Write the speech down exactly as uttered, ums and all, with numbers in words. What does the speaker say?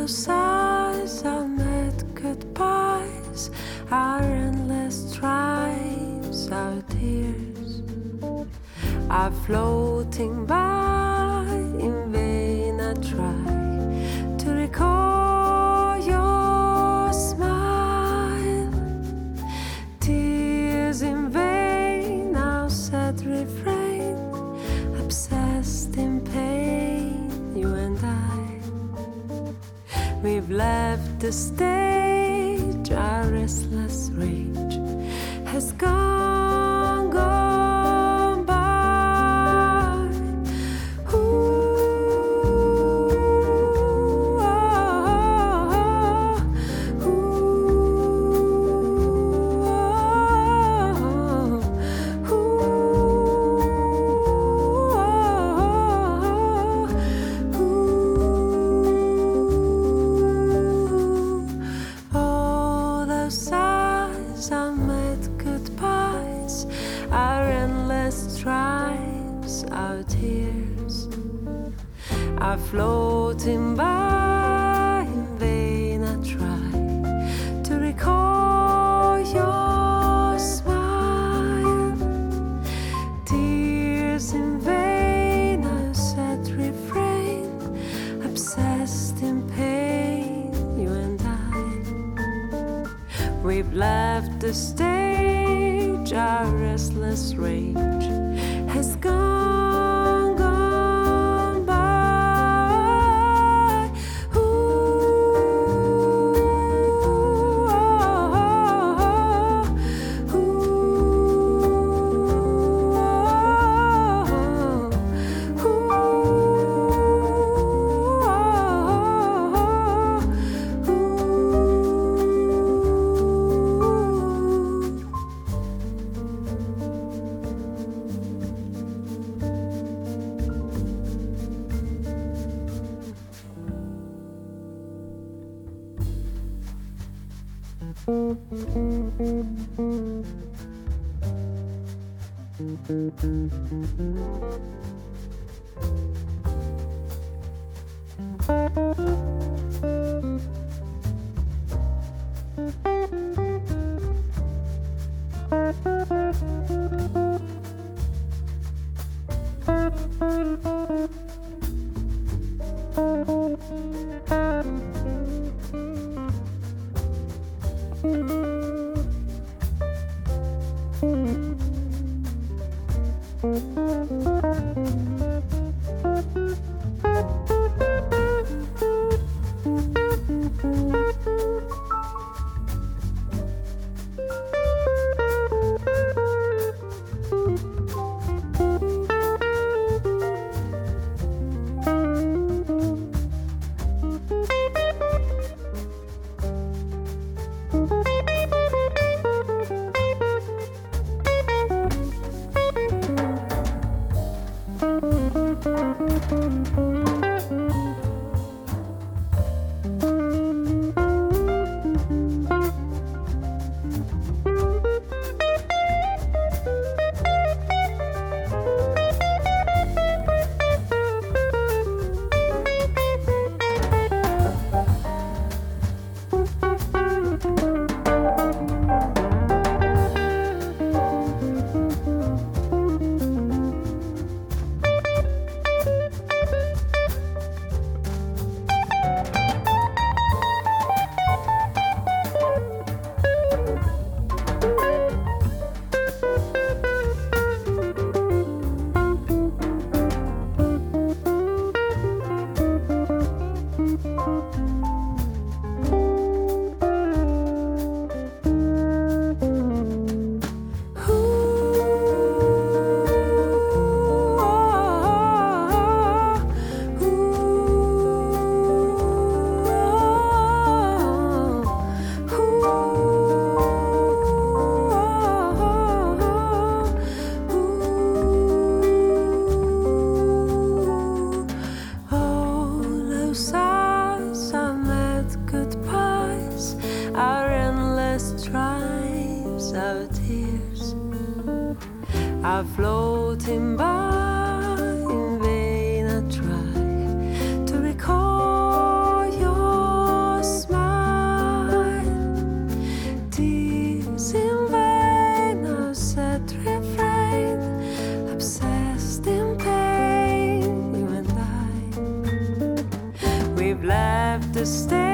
those eyes, our mad goodbyes, our endless drives, our tears are floating by. In vain I try to recall your smile. Tears in vain, our sad refrain, obsessed in pain, you and I. We've left the stage, our restless rage has gone, gone by. Ooh, oh, ooh, oh, ooh, ooh. All those eyes, our mad goodbyes, our endless drives, our tears are floating by. In vain I try to recall your smile. Tears in vain, our sad refrain, obsessed in pain, you and I. We've left the stage, our restless rage has gone, gone by. Ooh, oh, ooh, to stay.